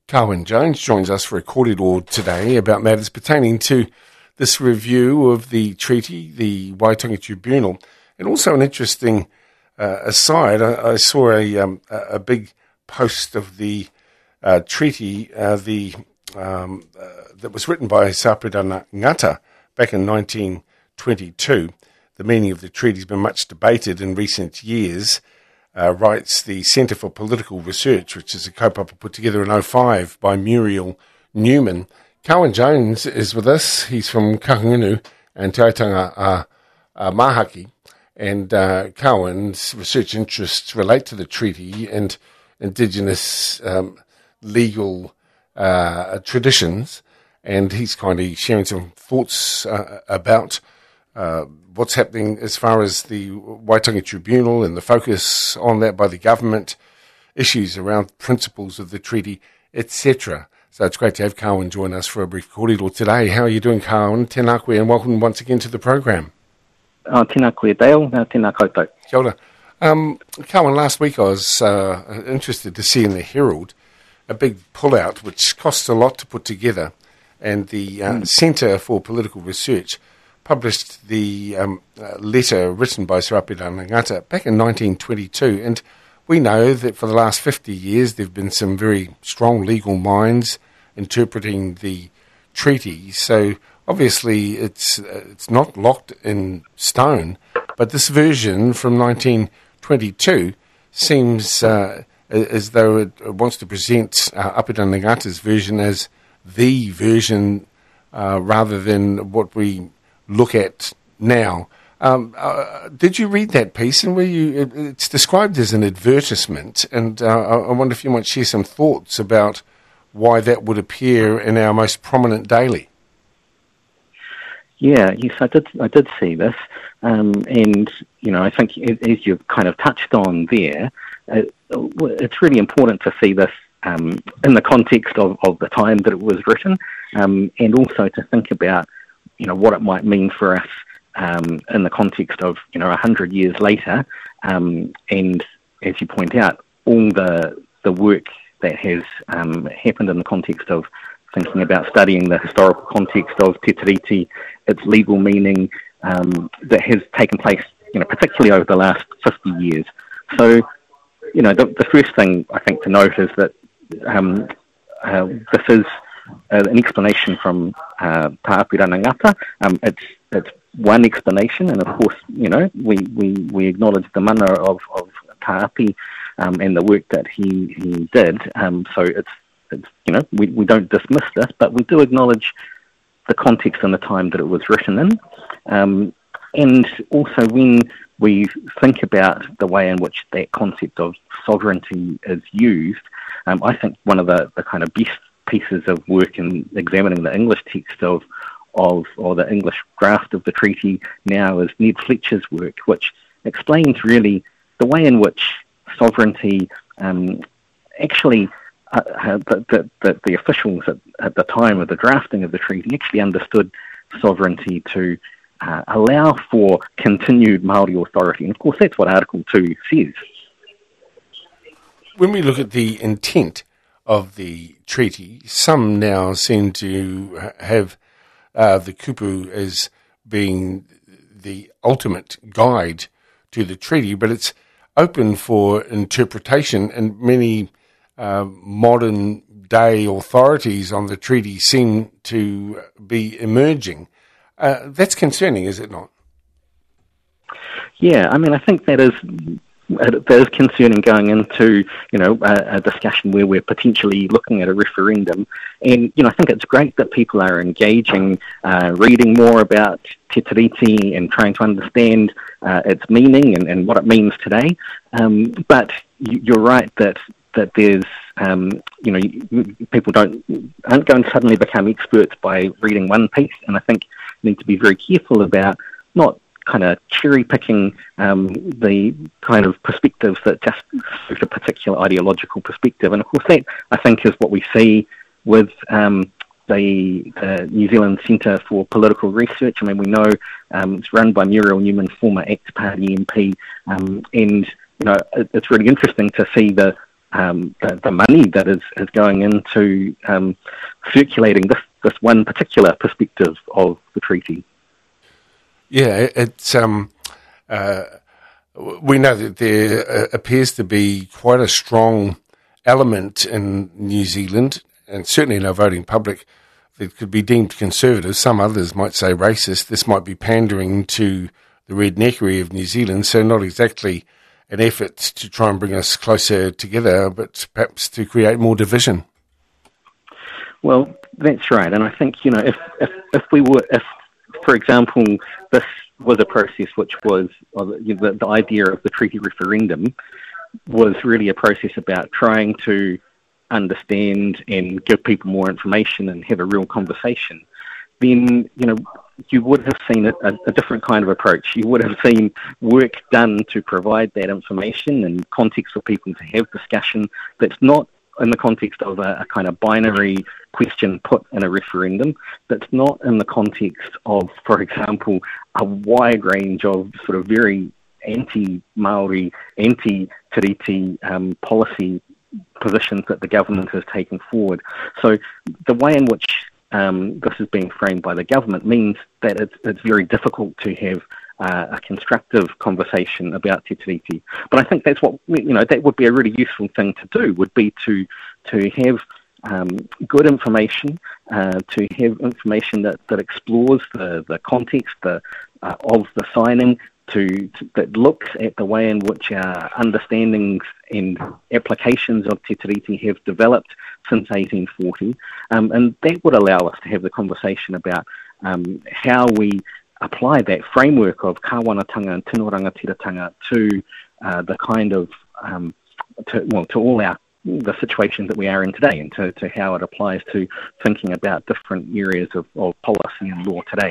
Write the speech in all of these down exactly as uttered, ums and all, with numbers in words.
Carwyn Jones joins us for a kōrero today about matters pertaining to this review of the treaty, the Waitangi Tribunal, and also an interesting uh, aside. I, I saw a, um, a big post of the uh, treaty uh, the um, uh, that was written by Saparina Ngata back in nineteen twenty-two. The meaning of the treaty has been much debated in recent years. Uh, writes the Centre for Political Research, which is a kaupapa put together in oh five by Muriel Newman. Carwyn Jones is with us. He's from Kahungunu and Te Aitanga uh, uh, Mahaki. And uh, Carwyn's research interests relate to the treaty and Indigenous um, legal uh, traditions. And he's kind of sharing some thoughts uh, about uh, what's happening as far as the Waitangi Tribunal and the focus on that by the government, issues around principles of the treaty, et cetera. So it's great to have Carwyn join us for a brief kōrero today. How are you doing, Carwyn? Tēnā koe, and welcome once again to the program. Oh, tēnā koe, Dale. No, tēnā koutou. Kia ora. Um, Carwyn, last week I was uh, interested to see in the Herald a big pullout which costs a lot to put together, and the uh, mm. Centre for Political Research published the um, uh, letter written by Saparina Ngata back in nineteen twenty-two, and we know that for the last fifty years there have been some very strong legal minds interpreting the treaty. So obviously it's uh, it's not locked in stone, but this version from nineteen twenty-two seems uh, as though it wants to present uh, Saparina Ngata's version as the version uh, rather than what we look at now. Um, uh, did you read that piece? And were you? It, it's described as an advertisement, and uh, I wonder if you might share some thoughts about why that would appear in our most prominent daily. Yeah, yes, I did. I did see this, um, and you know, I think as you've kind of touched on there, uh, it's really important to see this um, in the context of, of the time that it was written, um, and also to think about, you know, what it might mean for us um, in the context of, you know, a hundred years later. Um, and as you point out, all the the work that has um, happened in the context of thinking about studying the historical context of Te Tiriti, its legal meaning, um, that has taken place, you know, particularly over the last fifty years. So, you know, the, the first thing I think to note is that um, uh, this is Uh, an explanation from uh, Saparina Ngata. Um, it's it's one explanation, and of course, you know, we, we, we acknowledge the mana of of Tāpi um, and the work that he he did. Um, so it's it's you know, we, we don't dismiss this, but we do acknowledge the context and the time that it was written in. Um, and also when we think about the way in which that concept of sovereignty is used, um, I think one of the, the kind of best pieces of work in examining the English text of of or the English draft of the treaty now is Ned Fletcher's work, which explains really the way in which sovereignty um, actually uh, that the, the, the officials at, at the time of the drafting of the treaty actually understood sovereignty to uh, allow for continued Māori authority, and of course that's what Article Two says. When we look at the intent of the treaty, some now seem to have uh, the kupu as being the ultimate guide to the treaty, but it's open for interpretation, and many uh, modern day authorities on the treaty seem to be emerging. Uh, that's concerning, is it not? Yeah, I mean, I think that is that is concerning going into, you know, a, a discussion where we're potentially looking at a referendum. And, you know, I think it's great that people are engaging, uh, reading more about Te Tiriti and trying to understand uh, its meaning and, and what it means today. Um, but you're right that that there's, um, you know, people don't aren't going to suddenly become experts by reading one piece. And I think you need to be very careful about not kind of cherry-picking um, the kind of perspectives that just suit a particular ideological perspective. And of course that, I think, is what we see with um, the, the New Zealand Centre for Political Research. I mean, we know um, it's run by Muriel Newman, former ACT Party M P, um, and, you know, it, it's really interesting to see the um, the, the money that is, is going into um, circulating this, this one particular perspective of the treaty. Yeah, it's um, uh, we know that there appears to be quite a strong element in New Zealand, and certainly in our voting public, that could be deemed conservative. Some others might say racist. This might be pandering to the redneckery of New Zealand, so not exactly an effort to try and bring us closer together, but perhaps to create more division. Well, that's right, and I think, you know, if if, if we were, if, for example, this was a process which was, or the, the, the idea of the treaty referendum was really a process about trying to understand and give people more information and have a real conversation, then, you know, you would have seen a, a, a different kind of approach. You would have seen work done to provide that information and context for people to have discussion that's not in the context of a, a kind of binary question put in a referendum, that's not in the context of, for example, a wide range of sort of very anti-Māori, anti-tiriti um, policy positions that the government has taken forward. So the way in which um, this is being framed by the government means that it's, it's very difficult to have uh, a constructive conversation about te tiriti. But I think that's what, you know, that would be a really useful thing to do, would be to to have um, good information, uh, to have information that, that explores the, the context the, uh, of the signing, To, to, that looks at the way in which our understandings and applications of te tiriti have developed since eighteen forty, um, and that would allow us to have the conversation about um, how we apply that framework of kāwanatanga and tino rangatiratanga to uh, the kind of um, to, well, to all our the situation that we are in today, and to, to how it applies to thinking about different areas of, of policy and law today.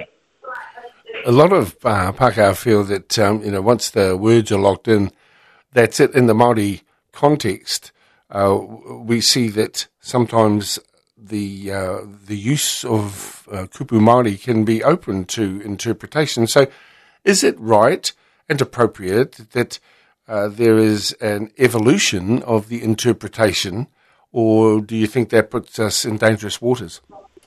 A lot of uh, Pākehā feel that, um, you know, once the words are locked in, that's it. In the Māori context, uh, we see that sometimes the uh, the use of uh, kupu Māori can be open to interpretation. So is it right and appropriate that uh, there is an evolution of the interpretation, or do you think that puts us in dangerous waters?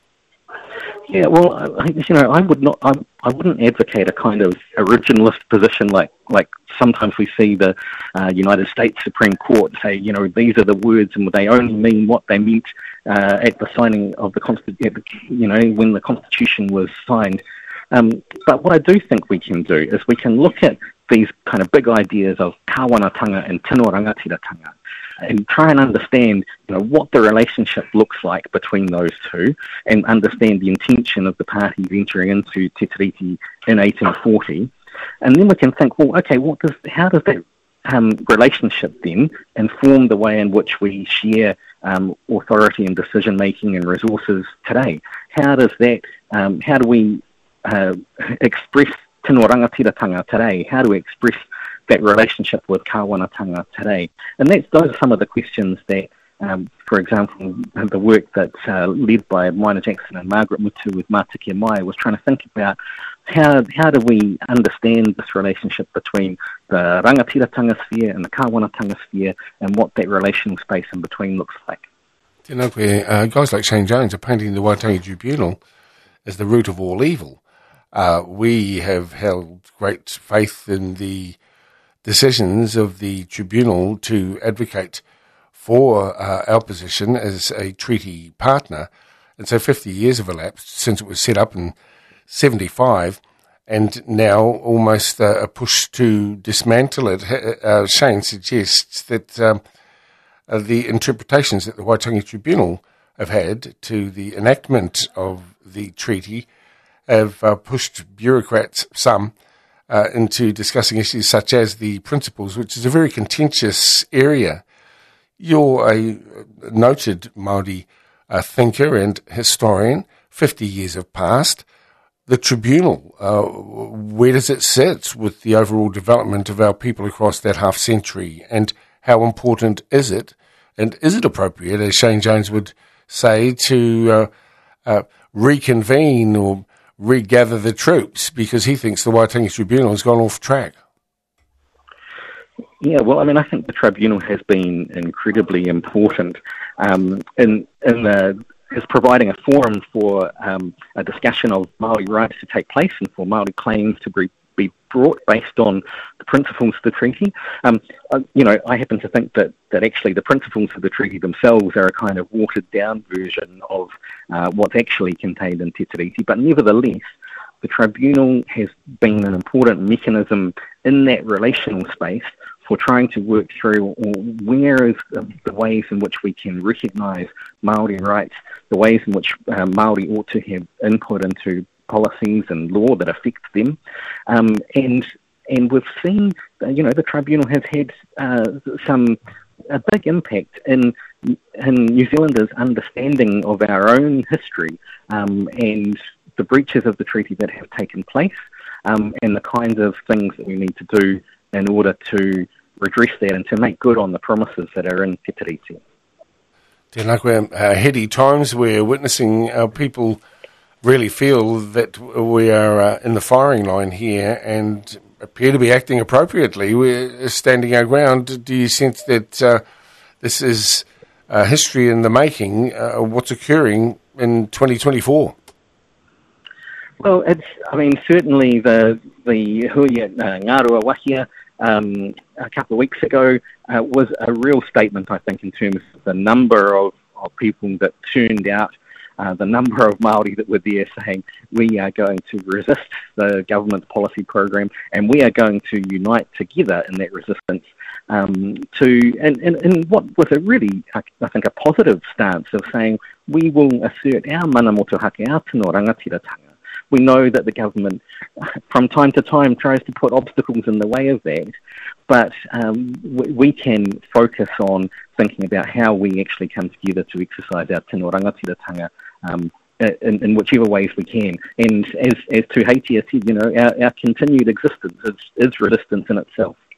Yeah, well, I, you know, I would not, I, I wouldn't advocate a kind of originalist position like, like sometimes we see the uh, United States Supreme Court say, you know, these are the words and they only mean what they meant uh, at the signing of the Constitution, you know, when the Constitution was signed. Um, but what I do think we can do is we can look at these kind of big ideas of kāwanatanga and tino rangatiratanga, and try and understand, you know, what the relationship looks like between those two, and understand the intention of the parties entering into te tiriti in eighteen forty, and then we can think, well, okay, what does, how does that um, relationship then inform the way in which we share um, authority and decision making and resources today? How does that, um, how do we uh, express tino rangatiratanga today? How do we express that relationship with kāwanatanga today? And that's, those are some of the questions that, um, for example, the work that's uh, led by Moana Jackson and Margaret Mutu with Mātiki Mai was trying to think about how how do we understand this relationship between the rangatiratanga sphere and the kāwanatanga sphere, and what that relational space in between looks like. You know, uh, guys like Shane Jones are painting the Waitangi Tribunal as the root of all evil. Uh, we have held great faith in the decisions of the tribunal to advocate for uh, our position as a treaty partner. And so fifty years have elapsed since it was set up in seventy-five, and now almost uh, a push to dismantle it. Uh, Shane suggests that um, uh, the interpretations that the Waitangi Tribunal have had to the enactment of the treaty have uh, pushed bureaucrats, some, Uh, into discussing issues such as the principles, which is a very contentious area. You're a noted Māori uh, thinker and historian. Fifty years have passed. The tribunal, uh, where does it sit with the overall development of our people across that half century, and how important is it? And is it appropriate, as Shane Jones would say, to uh, uh, reconvene or regather the troops, because he thinks the Waitangi Tribunal has gone off track? Yeah, well, I mean, I think the tribunal has been incredibly important um, in in the is providing a forum for um, a discussion of Māori rights to take place and for Māori claims to be, be brought based on the principles of the treaty. Um, uh, you know, I happen to think that, that actually the principles of the treaty themselves are a kind of watered-down version of uh, what's actually contained in Te Tiriti, but nevertheless, the tribunal has been an important mechanism in that relational space for trying to work through where is the, the ways in which we can recognise Māori rights, the ways in which uh, Māori ought to have input into policies and law that affect them. Um, and and we've seen, uh, you know, the tribunal has had uh, some a big impact in in New Zealanders' understanding of our own history um, and the breaches of the treaty that have taken place um, and the kinds of things that we need to do in order to redress that and to make good on the promises that are in Te Tiriti. Tēnā koe, uh, heady times we're witnessing. Our people really feel that we are uh, in the firing line here and appear to be acting appropriately. We're standing our ground. Do you sense that uh, this is uh, history in the making, uh, what's occurring in twenty twenty-four? Well, it's, I mean, certainly the, the Huia uh, Ngārua Wahia Um, a couple of weeks ago uh, was a real statement, I think, in terms of the number of, of people that turned out, uh, the number of Māori that were there saying we are going to resist the government policy program and we are going to unite together in that resistance um, to, and, and, and what was a really, I think, a positive stance of saying we will assert our mana motuhake, our tino rangatiratanga. We know that the government, from time to time, tries to put obstacles in the way of that, but um, we, we can focus on thinking about how we actually come together to exercise our tino rangatiratanga um, in, in whichever ways we can. And as, as Tuheitia said, you know, our, our continued existence is, is resistance in itself.